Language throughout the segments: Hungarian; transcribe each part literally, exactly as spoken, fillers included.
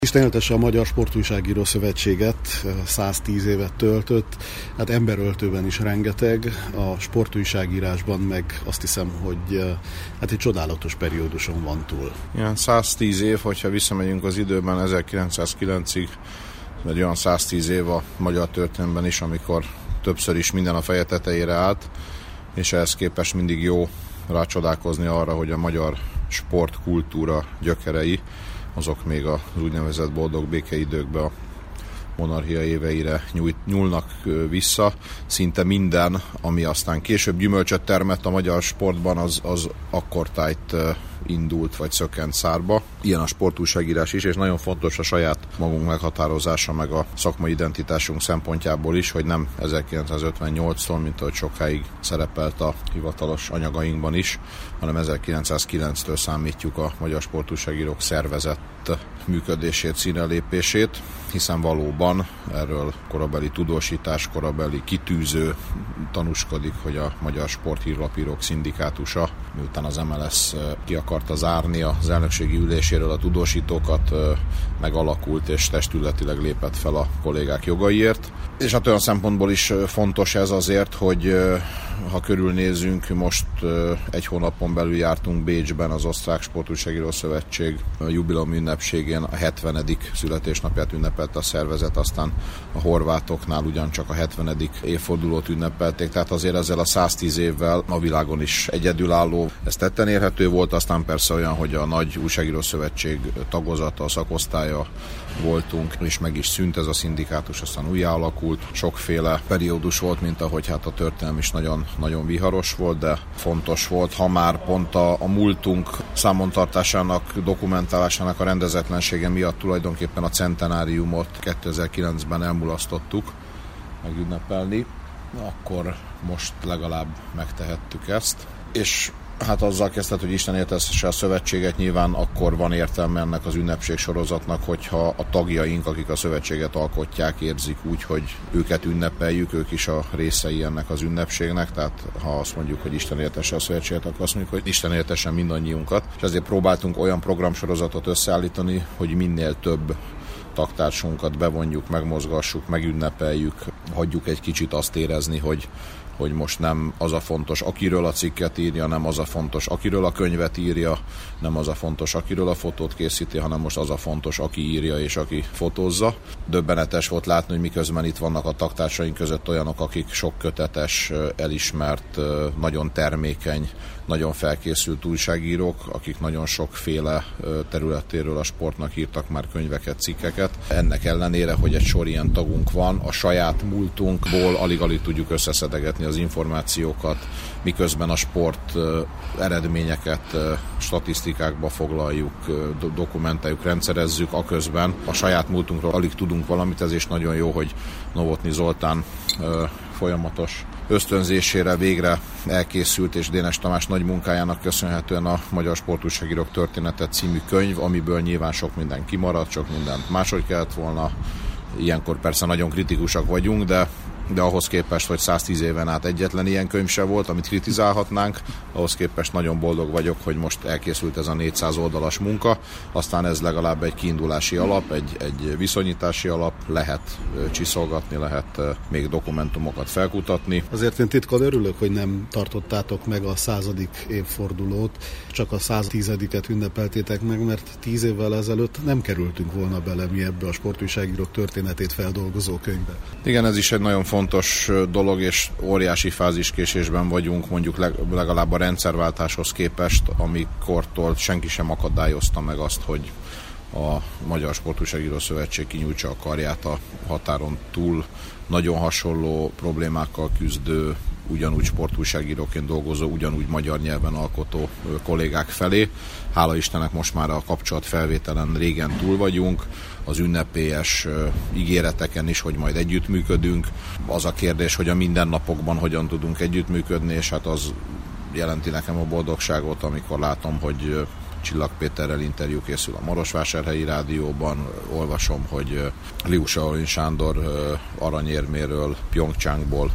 Isten éltesse a Magyar Sportújságíró Szövetséget, száztíz évet töltött, hát emberöltőben is rengeteg, a sportújságírásban meg azt hiszem, hogy hát egy csodálatos perióduson van túl. Ilyen száztíz év, hogyha visszamegyünk az időben ezerkilencszázkilencig, egy olyan száztíz év a magyar történelemben is, amikor többször is minden a feje tetejére állt, és ehhez képest mindig jó rácsodálkozni arra, hogy a magyar sportkultúra gyökerei, azok még az úgynevezett boldog békeidőkbe, a monarchia éveire nyúlnak vissza. Szinte minden, ami aztán később gyümölcsöt termett a magyar sportban, az, az akkortájt indult vagy szökkent szárba. Ilyen a sportújságírás is, és nagyon fontos a saját magunk meghatározása, meg a szakmai identitásunk szempontjából is, hogy nem ezerkilencszázötvennyolctól, mint ahogy sokáig szerepelt a hivatalos anyagainkban is, hanem ezerkilencszázkilenctől számítjuk a Magyar Sportújságírók Szervezet működését, színrelépését, hiszen valóban erről korabeli tudósítás, korabeli kitűző tanúskodik, hogy a Magyar Sporthírlapírók Szindikátusa, miután az em el es ki akarta zárni az elnökségi üléséről a tudósítókat, megalakult és testületileg lépett fel a kollégák jogaiért. És hát olyan szempontból is fontos ez azért, hogy ha körülnézünk, most egy hónapon belül jártunk Bécsben az Osztrák Sportújságíró Szövetség jubileumi ünnepségén, a hetvenedik születésnapját ünnepelte a szervezet, aztán a horvátoknál ugyancsak a hetvenedik évfordulót ünnepelték, tehát azért ezzel a száztíz évvel a világon is egyedülálló. Ez tetten érhető volt, aztán persze olyan, hogy a nagy újságíró szövetség tagozata, a szakosztálya voltunk, és meg is szűnt ez a szindikátus, aztán újjá alakult. Sokféle periódus volt, mint ahogy hát a történelem is nagyon, nagyon viharos volt, de fontos volt, ha már pont a, a múltunk számontartásának, dokumentálásának a rendezetlensége miatt tulajdonképpen a centenáriumot kétezer-kilencben elmulasztottuk megünnepelni, akkor most legalább megtehettük ezt. És hát azzal kezdett, hogy Isten éltesse a szövetséget, nyilván akkor van értelme ennek az ünnepség sorozatnak, hogyha a tagjaink, akik a szövetséget alkotják, érzik úgy, hogy őket ünnepeljük, ők is a részei ennek az ünnepségnek, tehát ha azt mondjuk, hogy Isten éltesse a szövetséget, akkor azt mondjuk, hogy Isten éltesse mindannyiunkat. És ezért próbáltunk olyan programsorozatot összeállítani, hogy minél több tagtársunkat bevonjuk, megmozgassuk, megünnepeljük, hagyjuk egy kicsit azt érezni, hogy hogy most nem az a fontos, akiről a cikket írja, nem az a fontos, akiről a könyvet írja, nem az a fontos, akiről a fotót készíti, hanem most az a fontos, aki írja és aki fotózza. Döbbenetes volt látni, hogy miközben itt vannak a tagtársaink között olyanok, akik sok kötetes, elismert, nagyon termékeny, nagyon felkészült újságírók, akik nagyon sokféle területéről a sportnak írtak már könyveket, cikkeket. Ennek ellenére, hogy egy sor ilyen tagunk van, a saját múltunkból alig-alig tudjuk összeszedegetni az információkat, miközben a sport eredményeket statisztikákba foglaljuk, dokumentáljuk, rendszerezzük, aközben a saját múltunkról alig tudunk valamit, ez is nagyon jó, hogy Novotny Zoltán folyamatos ösztönzésére végre elkészült, és Dénes Tamás nagy munkájának köszönhetően a Magyar Sportújságírók Története című könyv, amiből nyilván sok minden kimaradt, sok mindent máshogy kellett volna. Ilyenkor persze nagyon kritikusak vagyunk, de de ahhoz képest, hogy száztíz éven át egyetlen ilyen könyv se volt, amit kritizálhatnánk, ahhoz képest nagyon boldog vagyok, hogy most elkészült ez a négyszáz oldalas munka, aztán ez legalább egy kiindulási alap, egy, egy viszonyítási alap, lehet csiszolgatni, lehet még dokumentumokat felkutatni. Azért én titkon örülök, hogy nem tartottátok meg a századik évfordulót, csak a száztízediket ünnepeltétek meg, mert tíz évvel ezelőtt nem kerültünk volna bele mi ebbe a sportújságírók történetét feldolgozó könyvbe. Igen, ez is egy nagyon fontos dolog, és óriási fáziskésésben vagyunk, mondjuk legalább a rendszerváltáshoz képest, amikortól senki sem akadályozta meg azt, hogy a Magyar Sportújságíró Szövetség kinyújtsa a karját a határon túl nagyon hasonló problémákkal küzdő, ugyanúgy sportújságíróként dolgozó, ugyanúgy magyar nyelven alkotó kollégák felé. Hála Istennek most már a kapcsolatfelvételen régen túl vagyunk, az ünnepélyes ígéreteken is, hogy majd együttműködünk. Az a kérdés, hogy a mindennapokban hogyan tudunk együttműködni, és hát az jelenti nekem a boldogságot, amikor látom, hogy Csillag Péterrel interjú készül a Marosvásárhelyi Rádióban, olvasom, hogy Liu Shaolin Sándor aranyérméről, Pyeongchangból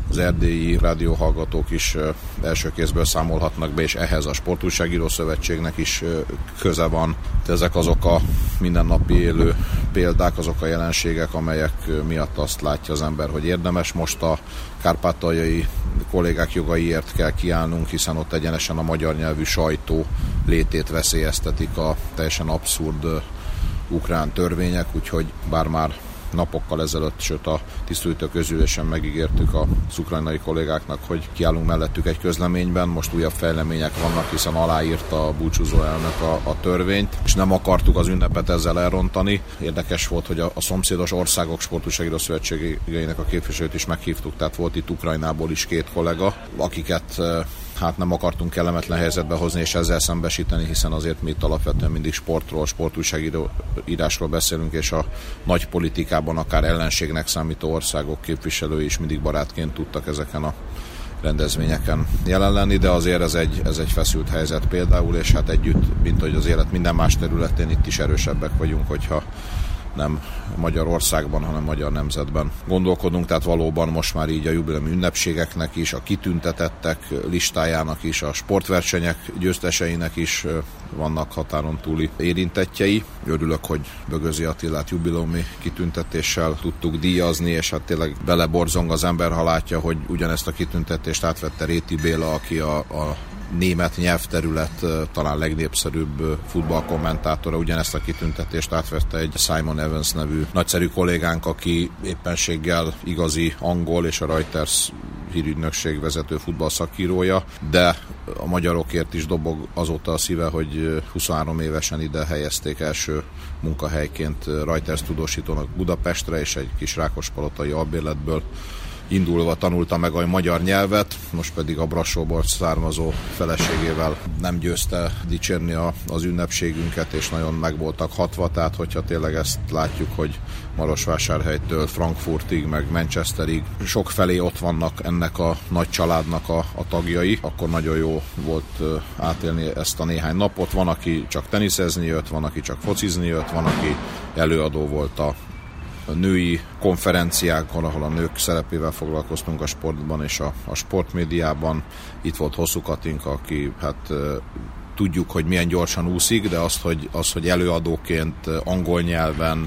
az erdélyi rádióhallgatók is első kézből számolhatnak be, és ehhez a Sportújságíró Szövetségnek is köze van. Ezek azok a mindennapi élő példák, azok a jelenségek, amelyek miatt azt látja az ember, hogy érdemes most a kárpátaljai kollégák jogaiért kell kiállnunk, hiszen ott egyenesen a magyar nyelvű sajtó létét veszélyeztetik a teljesen abszurd ukrán törvények, úgyhogy bár már napokkal ezelőtt, sőt a tisztújtó közülésen megígértük az ukrajnai kollégáknak, hogy kiállunk mellettük egy közleményben. Most újabb fejlemények vannak, hiszen aláírta a búcsúzó elnök a, a törvényt, és nem akartuk az ünnepet ezzel elrontani. Érdekes volt, hogy a, a szomszédos országok Sportújságíró Szövetségeinek a képviselőt is meghívtuk, tehát volt itt Ukrajnából is két kollega, akiket hát nem akartunk kellemetlen helyzetbe hozni és ezzel szembesíteni, hiszen azért mi itt alapvetően mindig sportról, sportújságírásról beszélünk, és a nagy politikában akár ellenségnek számító országok képviselői is mindig barátként tudtak ezeken a rendezvényeken jelen lenni, de azért ez egy, ez egy feszült helyzet például, és hát együtt, mint hogy az élet minden más területén itt is erősebbek vagyunk, hogyha nem Magyarországban, hanem magyar nemzetben gondolkodunk, tehát valóban most már így a jubileumi ünnepségeknek is, a kitüntetettek listájának is, a sportversenyek győzteseinek is vannak határon túli érintettjei. Örülök, hogy Bögözi Attilát jubileumi kitüntetéssel tudtuk díjazni, és hát tényleg beleborzong az ember, ha látja, hogy ugyanezt a kitüntetést átvette Réti Béla, aki a, a német nyelvterület talán legnépszerűbb futballkommentátora, ugyanezt a kitüntetést átvette egy Simon Evans nevű nagyszerű kollégánk, aki éppenséggel igazi angol és a Reuters hírügynökség vezető futballszakírója, de a magyarokért is dobog azóta a szíve, hogy huszonhárom évesen ide helyezték első munkahelyként Reuters tudósítónak Budapestre, és egy kis rákospalotai albérletből indulva tanulta meg a magyar nyelvet, most pedig a Brassóból származó feleségével nem győzte dicsérni a, az ünnepségünket, és nagyon meg voltak hatva, tehát hogyha tényleg ezt látjuk, hogy Marosvásárhelytől Frankfurtig, meg Manchesterig sok felé ott vannak ennek a nagy családnak a, a tagjai, akkor nagyon jó volt átélni ezt a néhány napot. Van, aki csak teniszezni jött, van, aki csak focizni jött, van, aki előadó volt a a női konferenciákon, ahol a nők szerepével foglalkoztunk a sportban és a, a sportmédiában. Itt volt Hosszú Katinka, aki hát tudjuk, hogy milyen gyorsan úszik, de azt, hogy, az, hogy előadóként angol nyelven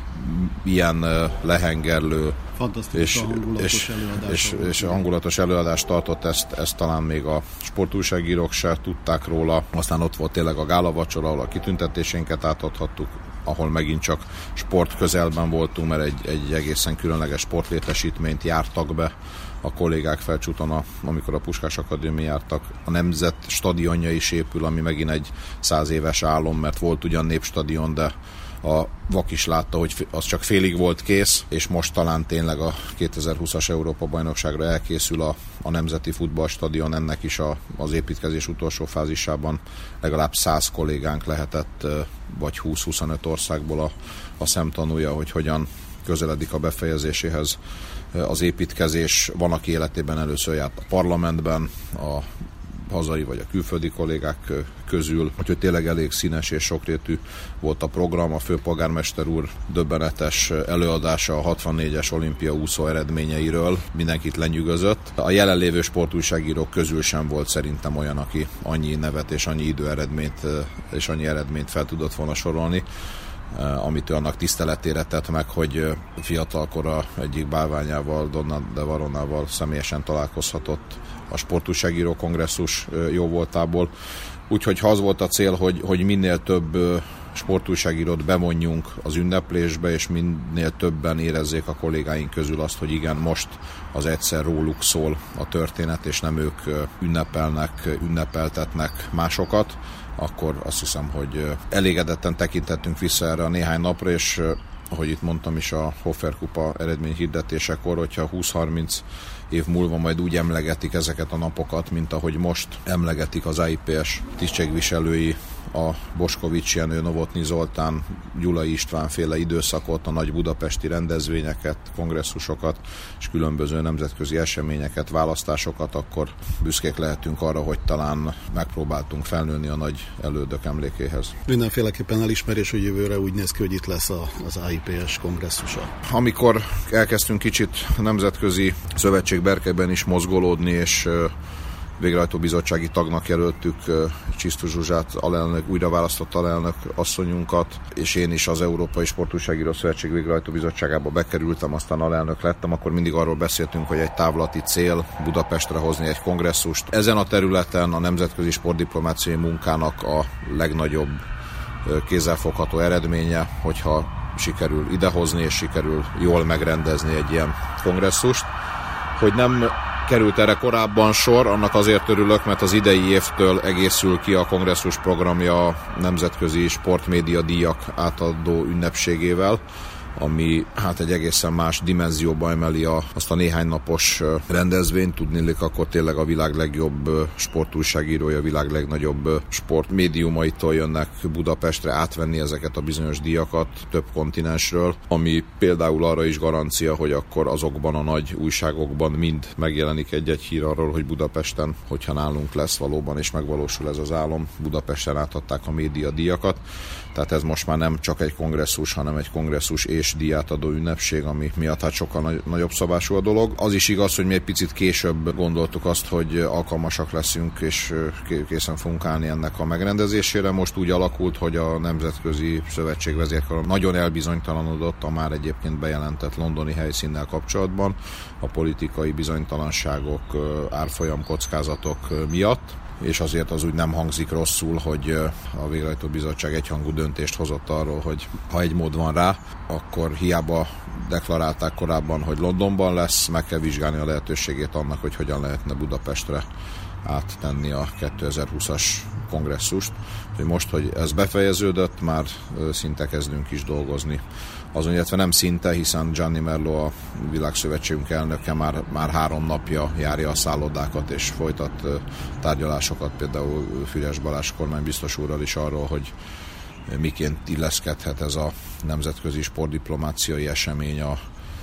ilyen lehengerlő és, és, és, és hangulatos előadást tartott, ezt, ezt talán még a sportújságírók se tudták róla. Aztán ott volt tényleg a gálavacsora, ahol a kitüntetésénket átadhattuk, ahol megint csak sport közelben voltunk, mert egy, egy egészen különleges sportlétesítményt jártak be a kollégák Felcsúton, amikor a Puskás Akadémia jártak. A Nemzet stadionja is épül, ami megint egy száz éves álom, mert volt ugyan népstadion, de a vak is látta, hogy az csak félig volt kész, és most talán tényleg a kétezer-húszas Európa-bajnokságra elkészül a, a Nemzeti Futballstadion, ennek is a, az építkezés utolsó fázisában legalább száz kollégánk lehetett, vagy húsz-huszonöt országból a, a szemtanúja, hogy hogyan közeledik a befejezéséhez az építkezés. Van, aki életében először járt a parlamentben, a hazai vagy a külföldi kollégák közül, úgyhogy tényleg elég színes és sokrétű volt a program. A főpolgármester úr döbbenetes előadása a hatvannégyes olimpia úszó eredményeiről mindenkit lenyűgözött. A jelenlévő sportújságírók közül sem volt szerintem olyan, aki annyi nevet és annyi időeredményt és annyi eredményt fel tudott volna sorolni, amit ő annak tiszteletére tett meg, hogy fiatalkora egyik bálványával, Donna de Varonával személyesen találkozhatott a sportújságíró kongresszus jó voltából. Úgyhogy ha az volt a cél, hogy, hogy minél több sportújságírót bevonjunk az ünneplésbe, és minél többen érezzék a kollégáink közül azt, hogy igen, most az egyszer róluk szól a történet, és nem ők ünnepelnek, ünnepeltetnek másokat, akkor azt hiszem, hogy elégedetten tekintettünk vissza erre a néhány napra, és ahogy itt mondtam is a Hofer Kupa eredmény hirdetésekor, hogyha húsz-harminc év múlva majd úgy emlegetik ezeket a napokat, mint ahogy most emlegetik az á i pé es tisztségviselői a Boskovics Jenő, Novotny Zoltán, Gyulai István féle időszakot, a nagy budapesti rendezvényeket, kongresszusokat és különböző nemzetközi eseményeket, választásokat, akkor büszkék lehetünk arra, hogy talán megpróbáltunk felnőni a nagy elődök emlékéhez. Mindenféleképpen elismerés, hogy jövőre úgy néz ki, hogy itt lesz az á i pé es kongresszusa. Amikor elkezdtünk kicsit a Nemzetközi Szövetség berkeiben is mozgolódni, és végrehajtó bizottsági tagnak jelöltük Csisztus Zsuzsát, alelnök, újra választott alelnök asszonyunkat, és én is az Európai Sportújságíró Szövetség végrehajtó bizottságába bekerültem, aztán alelnök lettem, akkor mindig arról beszéltünk, hogy egy távlati cél Budapestre hozni egy kongresszust. Ezen a területen a nemzetközi sportdiplomáciai munkának a legnagyobb kézzelfogható eredménye, hogyha sikerül idehozni és sikerül jól megrendezni egy ilyen kongresszust. Hogy nem került erre korábban sor, annak azért örülök, mert az idei évtől egészül ki a kongresszus programja a Nemzetközi Sportmédia Díjak átadó ünnepségével, ami hát egy egészen más dimenzióba emeli a, azt a néhány napos rendezvényt. Tudniillik, akkor tényleg a világ legjobb sportújságírója, a világ legnagyobb sportmédiumaitól jönnek Budapestre átvenni ezeket a bizonyos díjakat több kontinensről, ami például arra is garancia, hogy akkor azokban a nagy újságokban mind megjelenik egy-egy hír arról, hogy Budapesten, hogyha nálunk lesz valóban, és megvalósul ez az álom, Budapesten átadták a média díjakat. Tehát ez most már nem csak egy kongresszus, hanem egy kongresszus és díjátadó ünnepség, ami miatt hát sokkal nagy, nagyobb szabású a dolog. Az is igaz, hogy mi egy picit később gondoltuk azt, hogy alkalmasak leszünk, és készen fogunk állni ennek a megrendezésére. Most úgy alakult, hogy a Nemzetközi Szövetség vezérkara nagyon elbizonytalanodott a már egyébként bejelentett londoni helyszínnel kapcsolatban, a politikai bizonytalanságok, árfolyam kockázatok miatt, és azért az úgy nem hangzik rosszul, hogy a végrehajtó bizottság egyhangú döntést hozott arról, hogy ha egy mód van rá, akkor hiába deklarálták korábban, hogy Londonban lesz, meg kell vizsgálni a lehetőségét annak, hogy hogyan lehetne Budapestre áttenni a kétezer-húszas kongresszust. Úgyhogy most, hogy ez befejeződött, már szinte kezdünk is dolgozni. Azon, illetve nem szinte, hiszen Gianni Merlo, a Világszövetségünk elnöke már, már három napja járja a szállodákat és folytat tárgyalásokat, például Füres Balázs kormánybiztos úrral is arról, hogy miként illeszkedhet ez a nemzetközi sportdiplomáciai esemény a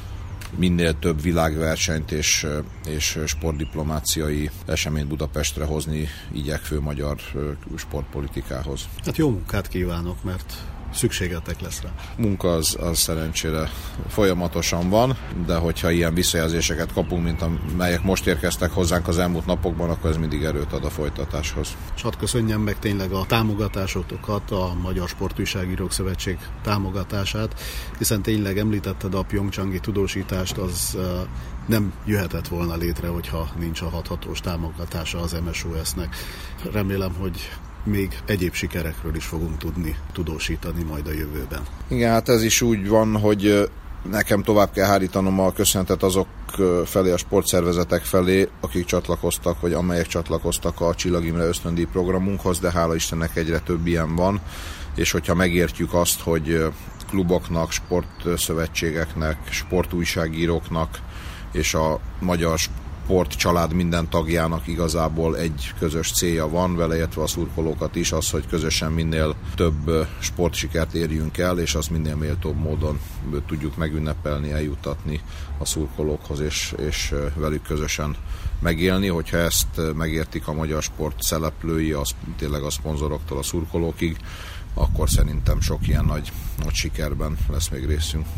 minél több világversenyt és, és sportdiplomáciai eseményt Budapestre hozni igyekvő magyar sportpolitikához. Hát jó munkát kívánok, mert szükségetek lesz rá. Munka az, az szerencsére folyamatosan van, de hogyha ilyen visszajelzéseket kapunk, mint amelyek most érkeztek hozzánk az elmúlt napokban, akkor ez mindig erőt ad a folytatáshoz. És hadd köszönjem meg tényleg a támogatásotokat, a Magyar Sportújságírók Szövetség támogatását, hiszen tényleg említetted a pjongcsangi tudósítást, az nem jöhetett volna létre, hogyha nincs a hathatós támogatása az em es o es-nek. Remélem, hogy még egyéb sikerekről is fogunk tudni tudósítani majd a jövőben. Igen, hát ez is úgy van, hogy nekem tovább kell hárítanom a köszönetet azok felé, a sportszervezetek felé, akik csatlakoztak, vagy amelyek csatlakoztak a Csillag Imre ösztöndíj programunkhoz, de hála Istennek egyre több ilyen van, és hogyha megértjük azt, hogy kluboknak, sportszövetségeknek, sportújságíróknak és a magyar sportcsalád minden tagjának igazából egy közös célja van, vele értve a szurkolókat is, az, hogy közösen minél több sportsikert érjünk el, és azt minél méltóbb módon tudjuk megünnepelni, eljutatni a szurkolókhoz, és, és velük közösen megélni. Hogyha ezt megértik a magyar sport szereplői, az tényleg a szponzoroktól a szurkolókig, akkor szerintem sok ilyen nagy, nagy sikerben lesz még részünk.